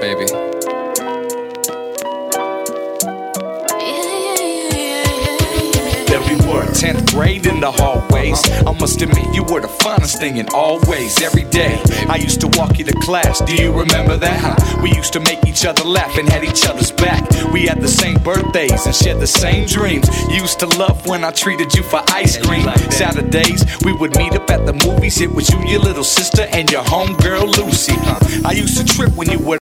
baby. There we were, 10th grade in the hallways. I must admit you were the finest thing in all ways. Every day I used to walk you to class. Do you remember that? Huh? We used to make each other laugh and had each other's back. We had the same birthdays and shared the same dreams. You used to love when I treated you for ice cream. Saturdays we would meet up at the movies. It was you, your little sister, and your homegirl Lucy. I used to trip when you would